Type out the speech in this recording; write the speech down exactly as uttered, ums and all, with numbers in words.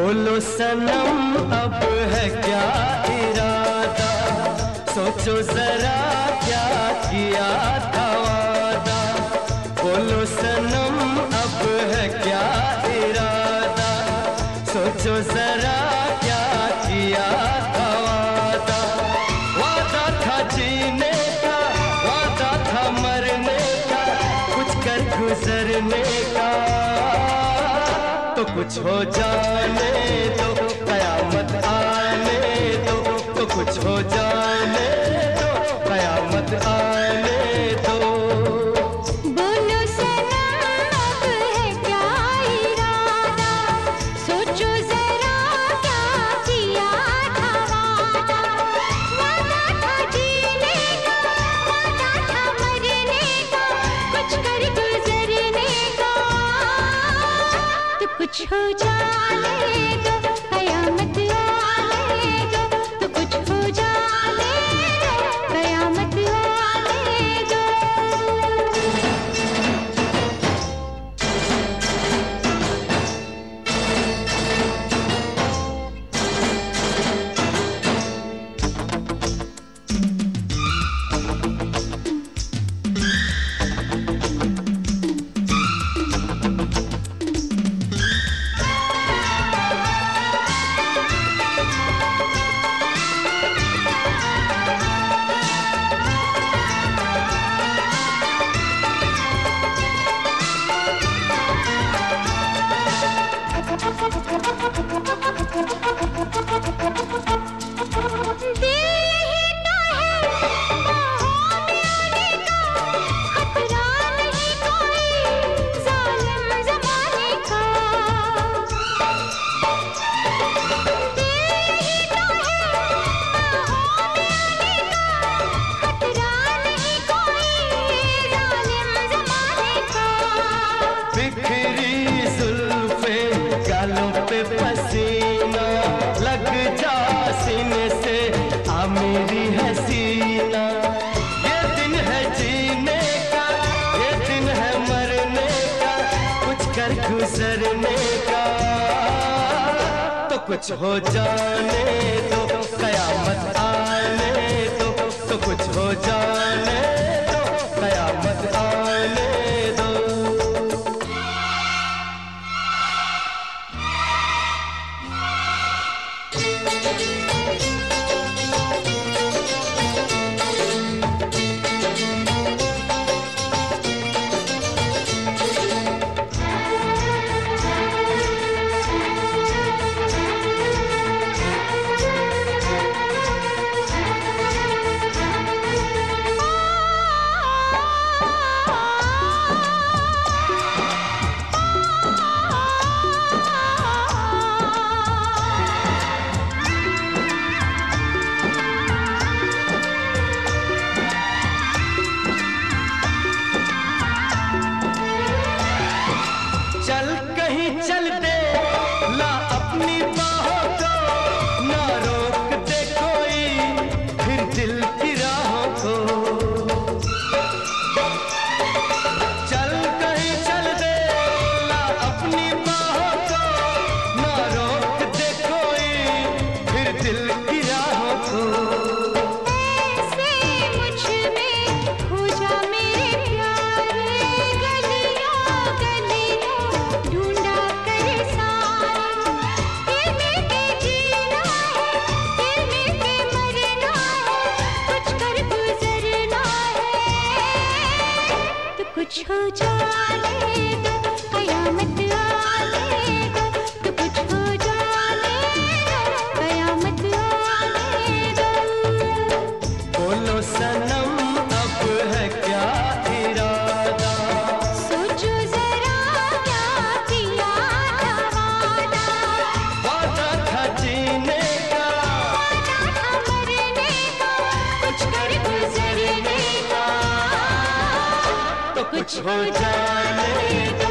बोलो सनम अब है क्या इरादा, सोचो जरा क्या किया था वादा। बोलो सनम अब है क्या इरादा, सोचो जरा क्या किया था वादा। वादा था जीने का, वादा था मरने का, कुछ कर गुजरने का। तो कुछ हो जाने दो, कयामत आने दो। तो कुछ हो जाने दो, कयामत आने दो। बोलो सनम अब है क्या इरादा, सोचो जरा क्या किया था वादा। वादा था जीने का, वादा था मरने का, कुछ कर गुजरने का। तो कुछ हो जाने दो, कयामत आने दो। तो कुछ हो जाने दो, कयामत आने दो। बिखरी जुल्फे गालों पे पसीना, लग जा सीने से आ मेरी हसीना। ये दिन है जीने का, ये दिन है मरने का, कुछ कर गुजरने का। तो कुछ हो जाने दो, कयामत आने दो। तो कुछ हो जाने दो, कयामत आने दो। चल कहीं चल दे ला अपनी बाहों को, ना रोक दे कोई फिर दिल की राहों को। चल कहीं चल दे ला अपनी बाहों को, ना रोक दे कोई फिर दिल की राहों को। ऐसे मुझ में खो जा मेरे प्यारे, गलियों गलियों ढूंढा करे सारे। दिल में के जीना है, दिल में के मरना है, कुछ कर गुजरना है। तो कुछ हो जाने दो, कयामत आने दो। तो कुछ हो जाने दो, कयामत आने दो। बोलो सनम अब है क्या इरादा, सोचो जरा क्या किया था वादा। वादा था जीने का, वादा था मरने का, कुछ कर गुजरने का। तो कुछ हो जाने दो,